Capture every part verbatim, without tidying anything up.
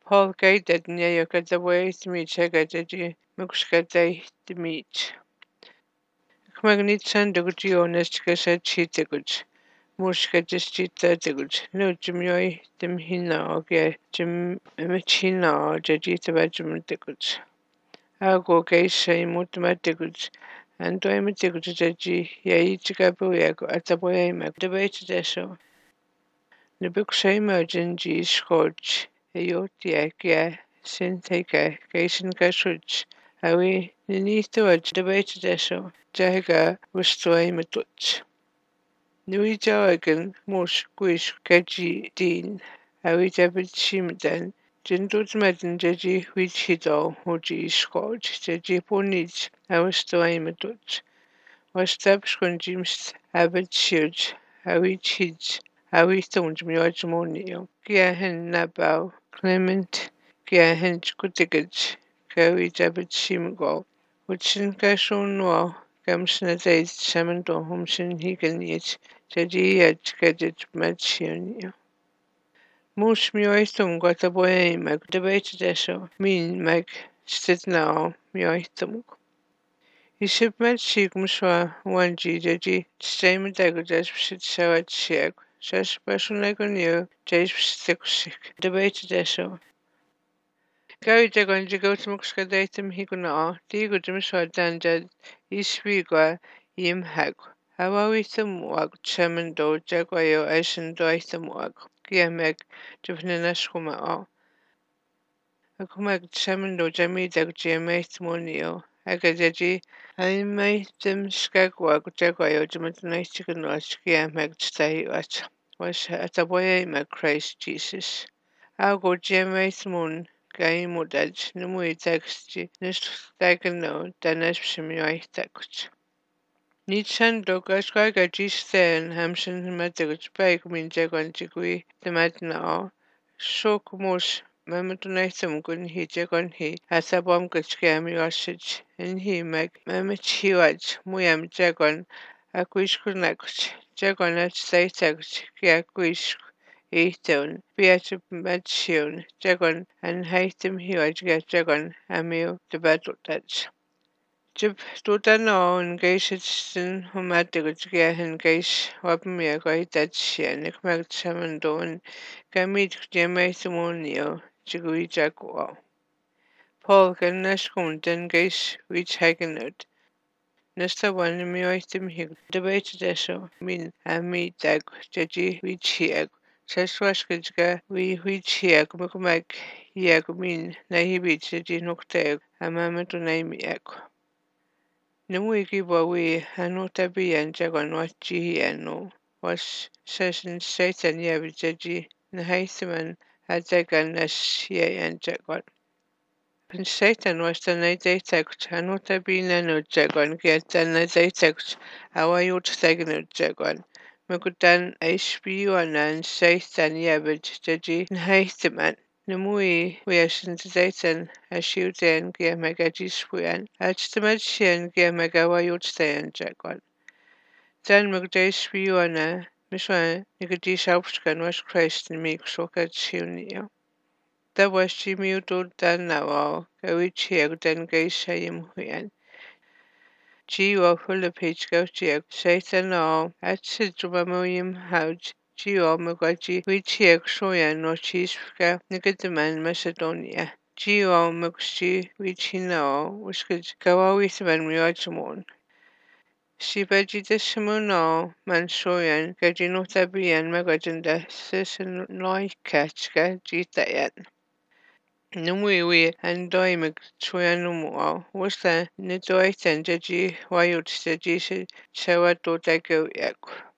Paul gated near the way to meet Chagaji, Muxkate to meet. Magnitsan Duguji honest Kasa Chitaguj, Muska just Chita Duguj, no Jimmy, Dim Hina, okay, Jim Machina, Jajita Vajum Duguj. I'll go gay say Mutamatiguj, and do I Matiguj Jaji, Yaichikabuyago at the way Mac debate deso. The book say merging G Scotch, Ayotia, Sintake, Gayson Gaswitch, Awi, Ninito at debate deso, Jaga, Rustoi Matuch. Nui Jawagan, Mosh, Quish, Gaji, Dean, Awi David Shimdan, Jindut Madden Jaji, which he do, Hoji Scotch, Jaji Ponich, Awastoi Matuch. Was stabs con Jims, Abbott Shields, Awi Chids. Awi stones mi oġmonio. Kia hen nabau, Clement, kia hen skutigaj, kawi jabit shimgo. Witsin kashon no, gamsna days samando homsin higaniet, jadi yet gadget matsionio. Mus mi oistum gota boe mag debate deso, min mag stit now mi oistum. Isip matchik muswa wanji jadi, same dagajas sit sawat siag. Sas personagonio, James Sticksik, debate deso. Gary Jagon Jigotmukska datum higuna, Digudumswa danja, Iswigwa, Yim hag. Hawawitum wag, Chaman do, Jagwayo, Ashen doitum wag, Giamek, Jufnanaskuma. Akumak Chaman do Jami dag Giamate monio, Agajaji, I may them skagwag, Jagwayo, Jumatanastikan was Giamek stay watch. Was at a boy my Christ Jesus. I'll go James Moon, Gay Mudaj, Numui Texti, Nistagano, Danashimi Text. Nichan Dogas Gagaji Stan, Hamson Matters, Bake Min Jagon Jigui, the Madna, Shock Mosh, Mamatunaitum Gun he Jagon he, as a bomb could scam Yoshich, and he make Mamachiwaj, Muyam Jagon, a quish connect. Jagon at say text, Giaquish, Eaton, Beatu Matchun, Jagon, and Haytham Huaj get Jagon, Amil, the battle touch. Jib Dudano and Gaishitson, who matters Gahan Gaish, Wapmia, Great Dutchia, Nick Magchamandon, Gamit Jamaithamonio, Jigui Jaguar. Paul can Nashkum, then Gaish, which Haganut. Nesta one mioitim hig debated eso min ami dag jaji which hiag. Saswashkajga we which hiag mukumak hiag min nahibit jaji noktag amamatu naimi ag. Numwiki wa we hanotabi and jagon wachi ano was session satan yavi jaji nahaithaman adagan nas ye and jagon. Pen Satan was the night they text, and what have been a no jagon, get the night they text, how are you to take no jagon? Mukutan H P U and Satan Yabit, Jaji, and haste man. Numui, we are sent to Satan, as you then get Magaji Spuan, at the Machian get Magawa you stay and jagon. Then Mugday H P U and a Miss One, Nicody Shopscan was Christ and make so cat tunio. Da was Jimmy do dan now, go which here then gay shame when. G or full of page go jig, Satan all, at Sidrumam Houch, G or Mugaji, which here Shoyan no cheese nigga the man Macedonia. G or Mugji, which he know, which could go always when we are to moon. Si veggie the Simono, man Shoyan, Gajino Tabi and Magajanda, Sisson Noi Catchka, Gita. Numui and doimig chuanumuo was the nidoit and jaji wayut jaji shawa do dago yak.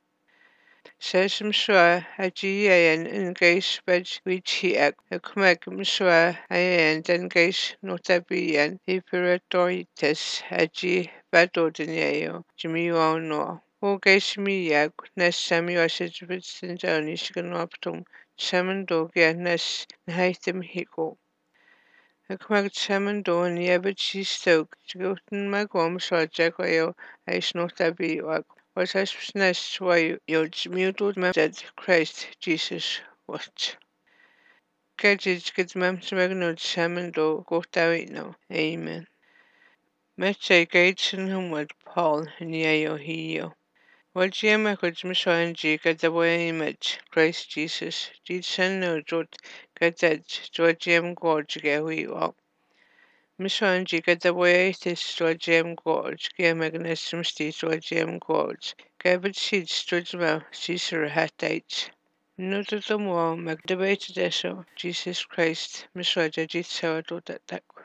Sesam shwa haji and engage bed which he ak a kumak mshwa and engage notabi and imperatorites haji bado dineo jimmy no. Ogage mi yak nes sami washed with sinjani shiganoptum shaman dogia nes haitim hiko. Ac chaman don yabit stoke, Goten magom shot jackoyo, I snort a bee wag. Was I snatched why you muted my dead Christ Jesus watch. Gadget gets Mams Magno Shamando Gotawino. Amen. Meche Gaitchen Humward Paul Nieo Hio. Well, Gemma could Mishan G get the way image, Christ Jesus, Jitsen no jot, get that Georgium Gorge Gawi up. Mishan G get the way this Georgium Gorge, Gam Agnesum Steed Georgium Gorge, Gabbard Seed Studma, Caesar Hat H. Noted the more, Magdebate Desho, Jesus Christ, Misraja Jitsa do that.